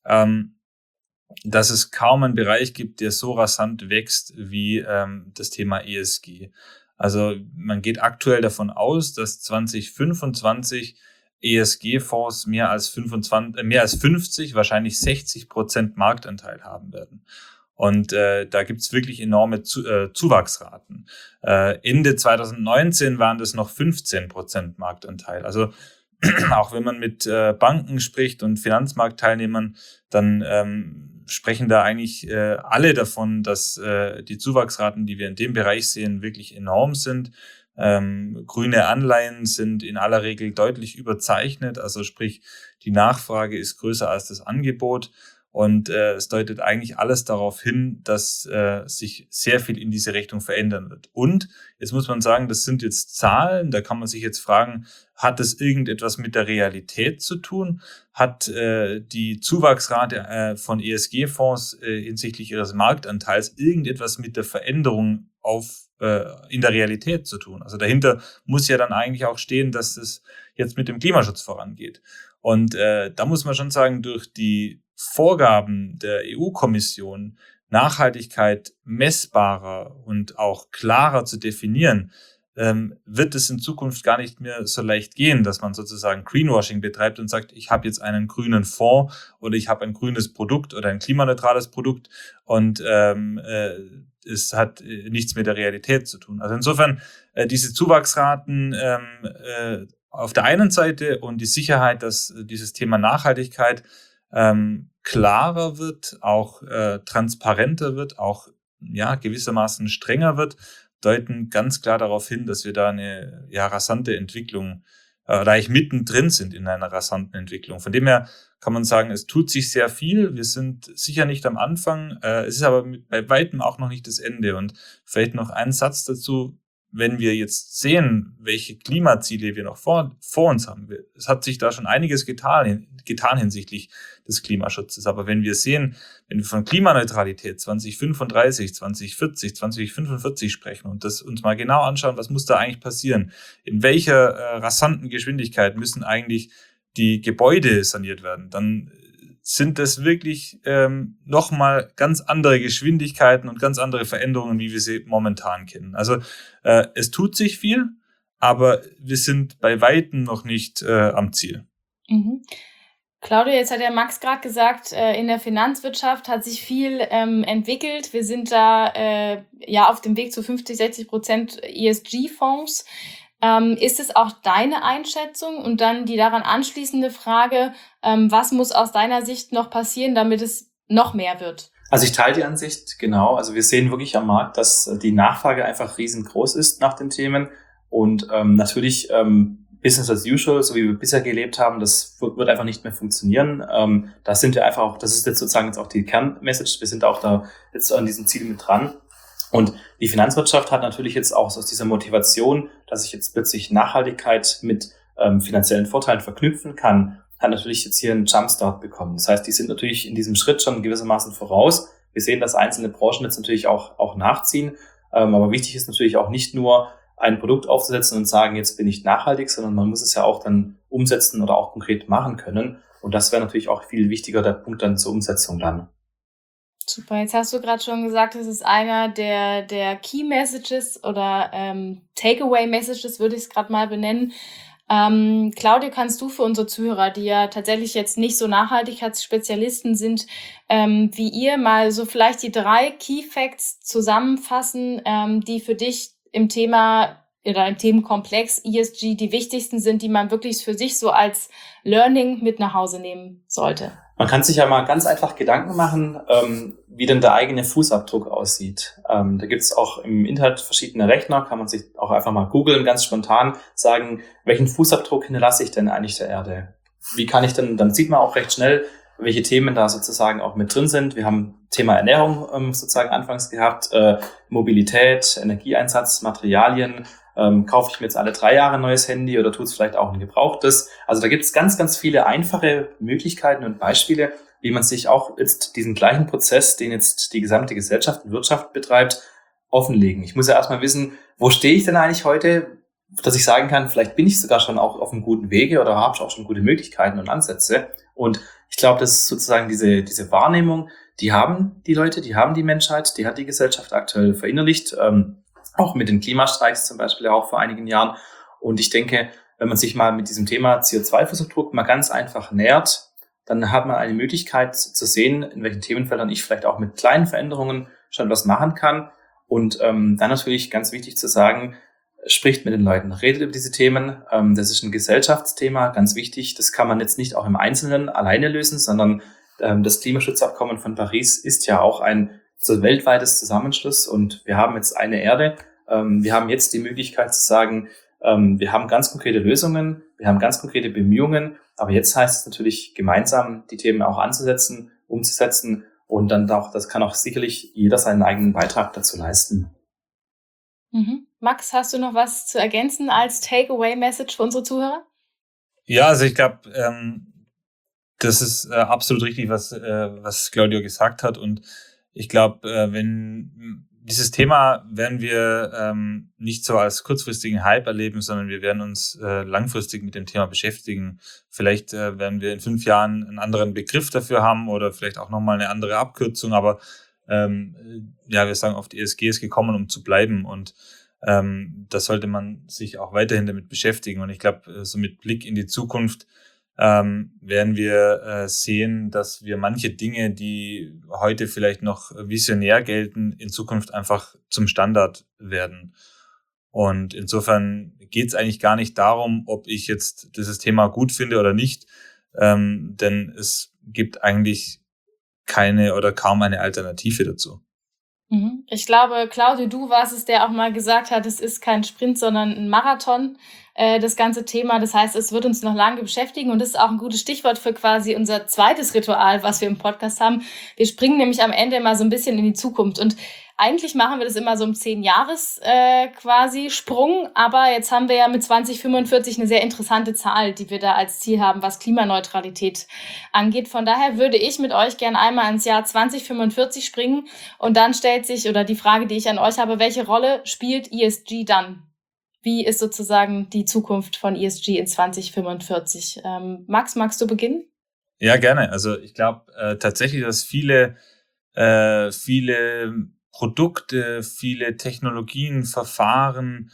dass es kaum einen Bereich gibt, der so rasant wächst wie das Thema ESG. Also man geht aktuell davon aus, dass 2025 ESG-Fonds mehr als 50, wahrscheinlich 60% Marktanteil haben werden. Und da gibt's wirklich enorme Zuwachsraten. Ende 2019 waren das noch 15% Marktanteil. Also auch wenn man mit Banken spricht und Finanzmarktteilnehmern, dann sprechen da eigentlich alle davon, dass die Zuwachsraten, die wir in dem Bereich sehen, wirklich enorm sind. Grüne Anleihen sind in aller Regel deutlich überzeichnet. Also sprich, die Nachfrage ist größer als das Angebot. Und es deutet eigentlich alles darauf hin, dass sich sehr viel in diese Richtung verändern wird. Und jetzt muss man sagen, das sind jetzt Zahlen, da kann man sich jetzt fragen, hat das irgendetwas mit der Realität zu tun? Hat die Zuwachsrate von ESG-Fonds hinsichtlich ihres Marktanteils irgendetwas mit der Veränderung in der Realität zu tun? Also dahinter muss ja dann eigentlich auch stehen, dass es jetzt mit dem Klimaschutz vorangeht. Und da muss man schon sagen, durch die Vorgaben der EU-Kommission, Nachhaltigkeit messbarer und auch klarer zu definieren, wird es in Zukunft gar nicht mehr so leicht gehen, dass man sozusagen Greenwashing betreibt und sagt, ich habe jetzt einen grünen Fonds oder ich habe ein grünes Produkt oder ein klimaneutrales Produkt und es hat nichts mit der Realität zu tun. Also insofern diese Zuwachsraten auf der einen Seite und die Sicherheit, dass dieses Thema Nachhaltigkeit klarer wird, auch transparenter wird, auch gewissermaßen strenger wird, deuten ganz klar darauf hin, dass wir da eine rasante Entwicklung, da eigentlich mittendrin sind in einer rasanten Entwicklung. Von dem her kann man sagen, es tut sich sehr viel. Wir sind sicher nicht am Anfang. Es ist aber bei weitem auch noch nicht das Ende. Und vielleicht noch ein Satz dazu. Wenn wir jetzt sehen, welche Klimaziele wir noch vor uns haben, es hat sich da schon einiges getan hinsichtlich des Klimaschutzes. Aber wenn wir von Klimaneutralität 2035, 2040, 2045 sprechen und das uns mal genau anschauen, was muss da eigentlich passieren? In welcher rasanten Geschwindigkeit müssen eigentlich die Gebäude saniert werden? Dann sind das wirklich nochmal ganz andere Geschwindigkeiten und ganz andere Veränderungen, wie wir sie momentan kennen. Also es tut sich viel, aber wir sind bei Weitem noch nicht am Ziel. Mhm. Claudia, jetzt hat ja Max gerade gesagt, in der Finanzwirtschaft hat sich viel entwickelt. Wir sind da auf dem Weg zu 50-60% ESG-Fonds. Ist es auch deine Einschätzung? Und dann die daran anschließende Frage, was muss aus deiner Sicht noch passieren, damit es noch mehr wird? Also ich teile die Ansicht, genau. Also wir sehen wirklich am Markt, dass die Nachfrage einfach riesengroß ist nach den Themen und natürlich Business as usual, so wie wir bisher gelebt haben, das wird einfach nicht mehr funktionieren. Da sind wir einfach auch, das ist jetzt sozusagen jetzt auch die Kernmessage, wir sind auch da jetzt an diesem Ziel mit dran. Und die Finanzwirtschaft hat natürlich jetzt auch aus dieser Motivation, dass ich jetzt plötzlich Nachhaltigkeit mit finanziellen Vorteilen verknüpfen kann, hat natürlich jetzt hier einen Jumpstart bekommen. Das heißt, die sind natürlich in diesem Schritt schon gewissermaßen voraus. Wir sehen, dass einzelne Branchen jetzt natürlich auch nachziehen. Aber wichtig ist natürlich auch nicht nur ein Produkt aufzusetzen und sagen, jetzt bin ich nachhaltig, sondern man muss es ja auch dann umsetzen oder auch konkret machen können. Und das wäre natürlich auch viel wichtiger, der Punkt dann zur Umsetzung dann. Super, jetzt hast du gerade schon gesagt, das ist einer der Key Messages oder Takeaway Messages, würde ich es gerade mal benennen. Claudia, kannst du für unsere Zuhörer, die ja tatsächlich jetzt nicht so Nachhaltigkeitsspezialisten sind, wie ihr, mal so vielleicht die 3 Key Facts zusammenfassen, die für dich im Thema oder im Themenkomplex ESG die wichtigsten sind, die man wirklich für sich so als Learning mit nach Hause nehmen sollte? Man kann sich ja mal ganz einfach Gedanken machen, wie denn der eigene Fußabdruck aussieht. Da gibt es auch im Internet verschiedene Rechner, kann man sich auch einfach mal googeln, ganz spontan sagen, welchen Fußabdruck hinterlasse ich denn eigentlich der Erde? Wie kann ich denn, dann sieht man auch recht schnell, welche Themen da sozusagen auch mit drin sind. Wir haben Thema Ernährung sozusagen anfangs gehabt, Mobilität, Energieeinsatz, Materialien. Kaufe ich mir jetzt alle 3 Jahre ein neues Handy oder tut es vielleicht auch ein gebrauchtes? Also da gibt es ganz, ganz viele einfache Möglichkeiten und Beispiele, wie man sich auch jetzt diesen gleichen Prozess, den jetzt die gesamte Gesellschaft und Wirtschaft betreibt, offenlegen. Ich muss ja erstmal wissen, wo stehe ich denn eigentlich heute, dass ich sagen kann, vielleicht bin ich sogar schon auch auf einem guten Wege oder habe auch schon gute Möglichkeiten und Ansätze. Und ich glaube, das ist sozusagen diese Wahrnehmung, die haben die Leute, die haben die Menschheit, die hat die Gesellschaft aktuell verinnerlicht, auch mit den Klimastreiks zum Beispiel auch vor einigen Jahren. Und ich denke, wenn man sich mal mit diesem Thema CO2-Fußabdruck mal ganz einfach nähert, dann hat man eine Möglichkeit zu sehen, in welchen Themenfeldern ich vielleicht auch mit kleinen Veränderungen schon was machen kann. Und dann natürlich ganz wichtig zu sagen, spricht mit den Leuten, redet über diese Themen. Das ist ein Gesellschaftsthema, ganz wichtig. Das kann man jetzt nicht auch im Einzelnen alleine lösen, sondern das Klimaschutzabkommen von Paris ist ja auch ein so weltweites Zusammenschluss und wir haben jetzt eine Erde. Wir haben jetzt die Möglichkeit zu sagen, wir haben ganz konkrete Lösungen, wir haben ganz konkrete Bemühungen, aber jetzt heißt es natürlich gemeinsam die Themen auch anzusetzen, umzusetzen und dann auch, das kann auch sicherlich jeder seinen eigenen Beitrag dazu leisten. Max, hast du noch was zu ergänzen als Takeaway-Message für unsere Zuhörer? Ja, also ich glaube, das ist absolut richtig, was Claudio gesagt hat. Und ich glaube, wenn dieses Thema werden wir nicht so als kurzfristigen Hype erleben, sondern wir werden uns langfristig mit dem Thema beschäftigen. Vielleicht werden wir in 5 Jahren einen anderen Begriff dafür haben oder vielleicht auch nochmal eine andere Abkürzung. Aber ja, wir sagen oft, ESG ist gekommen, um zu bleiben. Und da sollte man sich auch weiterhin damit beschäftigen. Und ich glaube, so mit Blick in die Zukunft werden wir sehen, dass wir manche Dinge, die heute vielleicht noch visionär gelten, in Zukunft einfach zum Standard werden. Und insofern geht es eigentlich gar nicht darum, ob ich jetzt dieses Thema gut finde oder nicht, denn es gibt eigentlich keine oder kaum eine Alternative dazu. Ich glaube, Claudio, du warst es, der auch mal gesagt hat, es ist kein Sprint, sondern ein Marathon, das ganze Thema. Das heißt, es wird uns noch lange beschäftigen und das ist auch ein gutes Stichwort für quasi unser zweites Ritual, was wir im Podcast haben. Wir springen nämlich am Ende immer so ein bisschen in die Zukunft und eigentlich machen wir das immer so im 10-Jahres quasi Sprung, aber jetzt haben wir ja mit 2045 eine sehr interessante Zahl, die wir da als Ziel haben, was Klimaneutralität angeht. Von daher würde ich mit euch gerne einmal ins Jahr 2045 springen und dann stellt sich, oder die Frage, die ich an euch habe, welche Rolle spielt ESG dann? Wie ist sozusagen die Zukunft von ESG in 2045? Max, magst du beginnen? Ja, gerne. Also ich glaube tatsächlich, dass viele Produkte, viele Technologien, Verfahren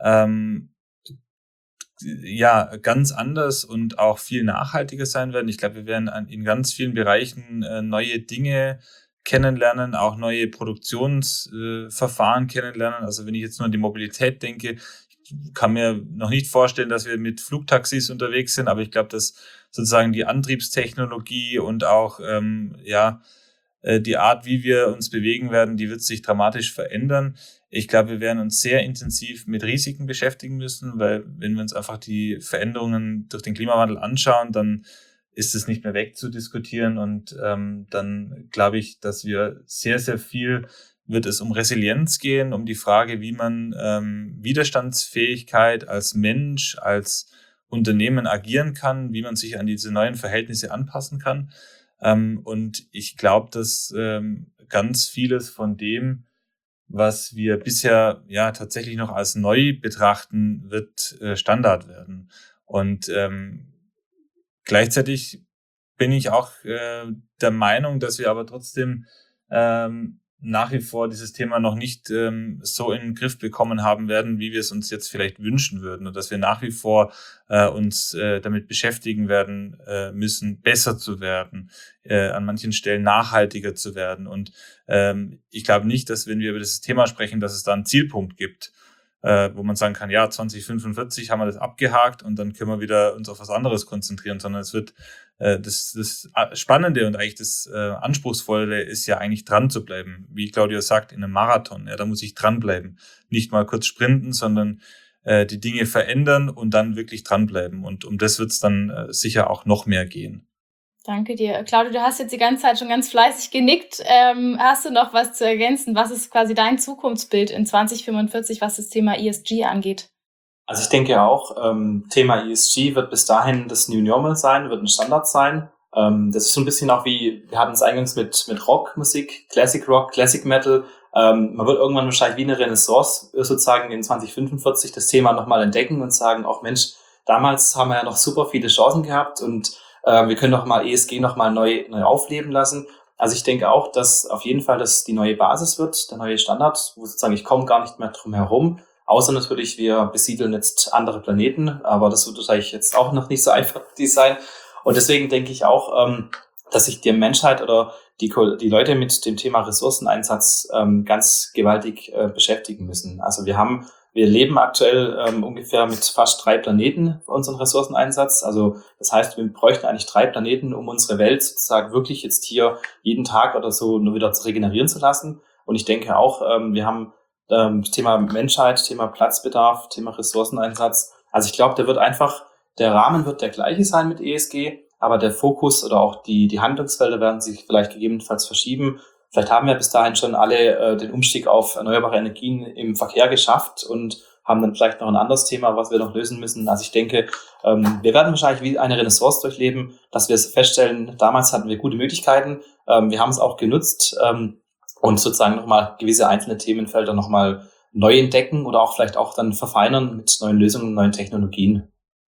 ja ganz anders und auch viel nachhaltiger sein werden. Ich glaube, wir werden in ganz vielen Bereichen neue Dinge kennenlernen, auch neue Produktionsverfahren kennenlernen. Also wenn ich jetzt nur an die Mobilität denke, ich kann mir noch nicht vorstellen, dass wir mit Flugtaxis unterwegs sind, aber ich glaube, dass sozusagen die Antriebstechnologie und auch die Art, wie wir uns bewegen werden, die wird sich dramatisch verändern. Ich glaube, wir werden uns sehr intensiv mit Risiken beschäftigen müssen, weil wenn wir uns einfach die Veränderungen durch den Klimawandel anschauen, dann ist es nicht mehr wegzudiskutieren und dann glaube ich, dass wir sehr, sehr viel wird es um Resilienz gehen, um die Frage, wie man Widerstandsfähigkeit als Mensch, als Unternehmen agieren kann, wie man sich an diese neuen Verhältnisse anpassen kann. Und ich glaube, dass ganz vieles von dem, was wir bisher ja tatsächlich noch als neu betrachten, wird Standard werden. Und gleichzeitig bin ich auch der Meinung, dass wir aber trotzdem nach wie vor dieses Thema noch nicht so in den Griff bekommen haben werden, wie wir es uns jetzt vielleicht wünschen würden, und dass wir nach wie vor uns damit beschäftigen werden müssen, besser zu werden, an manchen Stellen nachhaltiger zu werden. Und ich glaube nicht, dass, wenn wir über dieses Thema sprechen, dass es da einen Zielpunkt gibt, wo man sagen kann, ja, 2045 haben wir das abgehakt und dann können wir wieder uns auf was anderes konzentrieren, sondern es wird das Spannende und eigentlich das Anspruchsvolle ist ja eigentlich dran zu bleiben. Wie Claudia sagt, in einem Marathon, ja, da muss ich dranbleiben. Nicht mal kurz sprinten, sondern die Dinge verändern und dann wirklich dranbleiben. Und um das wird es dann sicher auch noch mehr gehen. Danke dir. Claudia, du hast jetzt die ganze Zeit schon ganz fleißig genickt. Hast du noch was zu ergänzen? Was ist quasi dein Zukunftsbild in 2045, was das Thema ESG angeht? Also ich denke auch, Thema ESG wird bis dahin das New Normal sein, wird ein Standard sein. Das ist so ein bisschen auch wie, wir hatten es eingangs mit Rockmusik, Classic Rock, Classic Metal. Man wird irgendwann wahrscheinlich wie eine Renaissance sozusagen in 2045 das Thema nochmal entdecken und sagen, auch Mensch, damals haben wir ja noch super viele Chancen gehabt und wir können doch mal ESG nochmal neu aufleben lassen. Also ich denke auch, dass auf jeden Fall das die neue Basis wird, der neue Standard, wo sozusagen ich komme gar nicht mehr drum herum. Außer natürlich, wir besiedeln jetzt andere Planeten, aber das wird wahrscheinlich jetzt auch noch nicht so einfach sein. Und deswegen denke ich auch, dass sich die Menschheit oder die Leute mit dem Thema Ressourceneinsatz ganz gewaltig beschäftigen müssen. Also wir leben aktuell ungefähr mit fast 3 Planeten für unseren Ressourceneinsatz. Also das heißt, wir bräuchten eigentlich 3 Planeten, um unsere Welt sozusagen wirklich jetzt hier jeden Tag oder so nur wieder zu regenerieren zu lassen. Und ich denke auch, wir haben Thema Menschheit, Thema Platzbedarf, Thema Ressourceneinsatz. Also ich glaube, der Rahmen wird der gleiche sein mit ESG, aber der Fokus oder auch die Handlungsfelder werden sich vielleicht gegebenenfalls verschieben. Vielleicht haben wir bis dahin schon alle den Umstieg auf erneuerbare Energien im Verkehr geschafft und haben dann vielleicht noch ein anderes Thema, was wir noch lösen müssen. Also ich denke, wir werden wahrscheinlich wie eine Renaissance durchleben, dass wir feststellen, damals hatten wir gute Möglichkeiten, wir haben es auch genutzt, und sozusagen nochmal gewisse einzelne Themenfelder nochmal neu entdecken oder auch vielleicht auch dann verfeinern mit neuen Lösungen, neuen Technologien.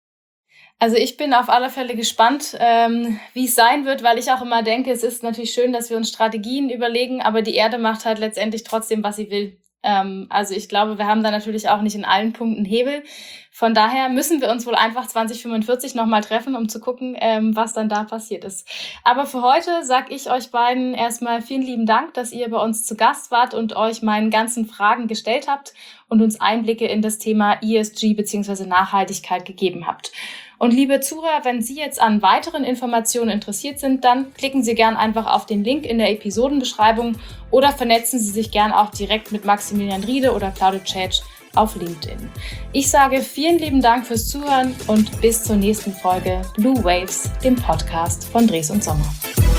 Also ich bin auf alle Fälle gespannt, wie es sein wird, weil ich auch immer denke, es ist natürlich schön, dass wir uns Strategien überlegen, aber die Erde macht halt letztendlich trotzdem, was sie will. Also ich glaube, wir haben da natürlich auch nicht in allen Punkten Hebel. Von daher müssen wir uns wohl einfach 2045 nochmal treffen, um zu gucken, was dann da passiert ist. Aber für heute sage ich euch beiden erstmal vielen lieben Dank, dass ihr bei uns zu Gast wart und euch meinen ganzen Fragen gestellt habt und uns Einblicke in das Thema ESG bzw. Nachhaltigkeit gegeben habt. Und liebe Zuhörer, wenn Sie jetzt an weiteren Informationen interessiert sind, dann klicken Sie gern einfach auf den Link in der Episodenbeschreibung oder vernetzen Sie sich gern auch direkt mit Maximilian Riede oder Claudia Tschetsch auf LinkedIn. Ich sage vielen lieben Dank fürs Zuhören und bis zur nächsten Folge Blue Waves, dem Podcast von Dres und Sommer.